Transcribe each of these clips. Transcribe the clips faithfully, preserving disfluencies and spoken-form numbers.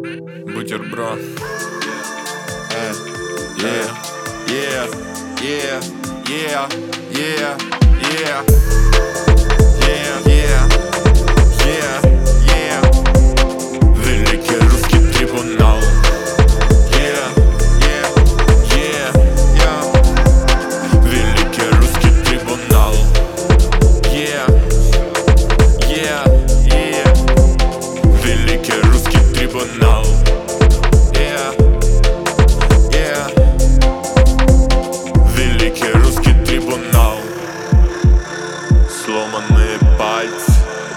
Бутерброд. Э, yeah, yeah, yeah, yeah, yeah, yeah, yeah, yeah, yeah, yeah. Великий русский трибунал. Yeah, yeah, yeah, yeah. Великий русский трибунал. Yeah, yeah, yeah. Великий русский трибунал. Yeah, yeah. Великий русский трибунал. Сломанные пальцы,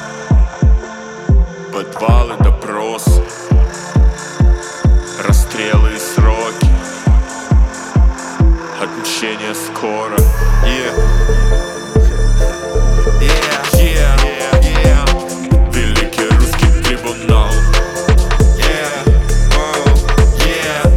подвалы, допрос, расстрелы и сроки, отмщение скоро. Yeah. Yeah, yeah, yeah, yeah. Великий русский трибунал. Yeah, oh, yeah.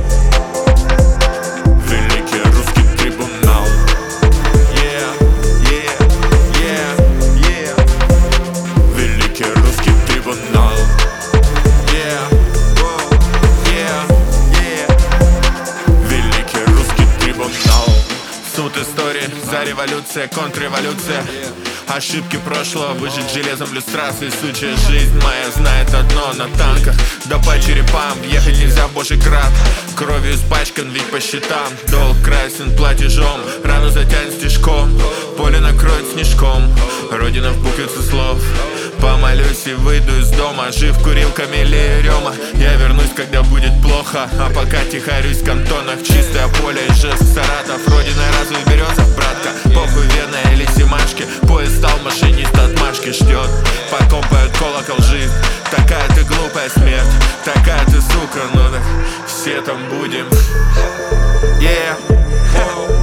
Великий русский трибунал. Yeah, yeah, yeah, yeah. Великий русский трибунал. Yeah, oh, yeah, yeah. Великий русский трибунал. Суд истории, за революция, контрреволюция. Ошибки прошлого, выжить железом люстрации. Сучья жизнь моя знает одно: на танках, да по черепам ехать нельзя в Божий град. Кровью испачкан, ведь по счетам долг красен платежом, рану затянет стежком, поле накроет снежком. Родина в буквице слов. Помолюсь и выйду из дома, жив курилками или рема. Я вернусь, когда будет плохо, а пока тихорюсь в кантонах. Чистое поле, Ижевск, Саратов, родина разве березов, братка? Похуй Вена или Семашки, поезд стал, машинист отмашки ждет. Покопает колокол жизнь, такая ты глупая смерть, такая ты сука, ну так все там будем. Yeah.